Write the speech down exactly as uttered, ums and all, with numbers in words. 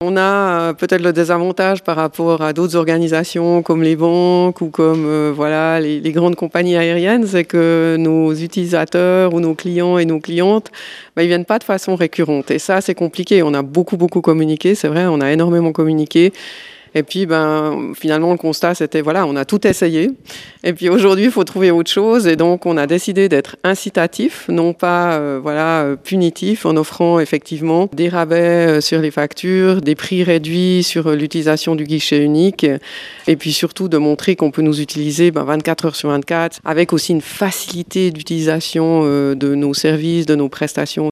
On a euh, peut-être le désavantage par rapport à d'autres organisations comme les banques ou comme euh, voilà, les, les grandes compagnies aériennes, c'est que nos utilisateurs ou nos clients et nos clientes, ben, ils viennent pas de façon récurrente. Et ça, c'est compliqué. On a beaucoup, beaucoup communiqué, c'est vrai, on a énormément communiqué. Et puis, ben, finalement, le constat, c'était, voilà, on a tout essayé. Et puis aujourd'hui, il faut trouver autre chose. Et donc, on a décidé d'être incitatif, non pas euh, voilà, euh, punitif, en offrant effectivement des rabais euh, sur les factures, des prix réduits sur euh, l'utilisation du guichet unique. Et puis surtout, de montrer qu'on peut nous utiliser ben, vingt-quatre heures sur vingt-quatre, avec aussi une facilité d'utilisation euh, de nos services, de nos prestations.